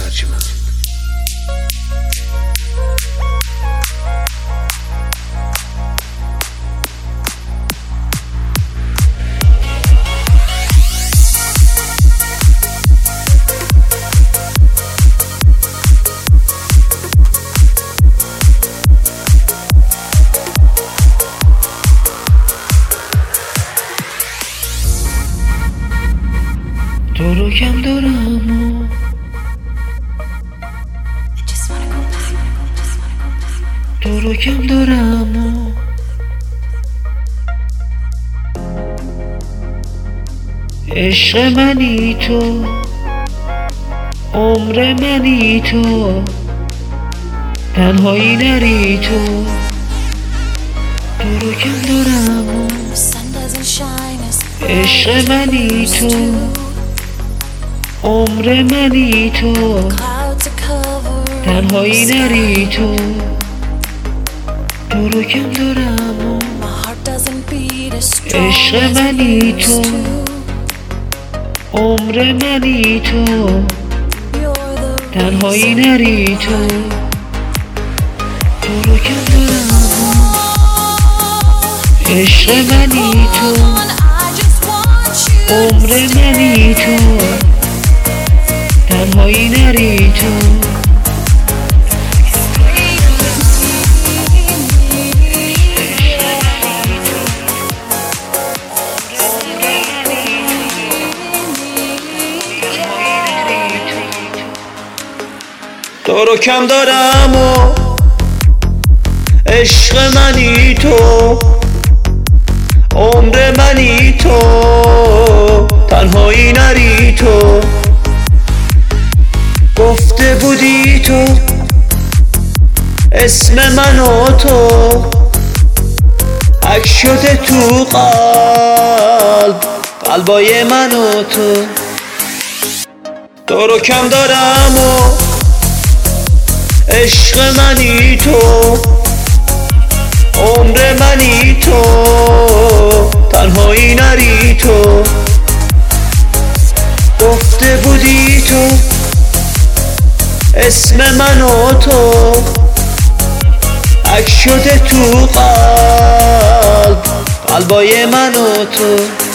ارجمند. تو رو کم دارم تو رو کم دارم عشق منی تو، عمر منی تو، تنهایی نری تو. تو رو کم دارم عشق منی تو، عمر منی تو، تنهایی نری تو. تو رو کم دارم عشق منی تو، عمر منی تو، تنهایی نری تو. تو رو کم دارم عشق منی تو، عمر منی تو، تنهایی نری تو. تو رو کم دارم و عشق منی تو، عمر منی تو، تنهایی نری تو. گفته بودی تو اسم من و تو، عکس شده تو قلبای من و تو. تو رو کم دارم و عشق منی تو، عمر منی تو، تنهایی نری تو. گفته بودی تو اسم من و تو، عکس شده تو قلبای من و تو.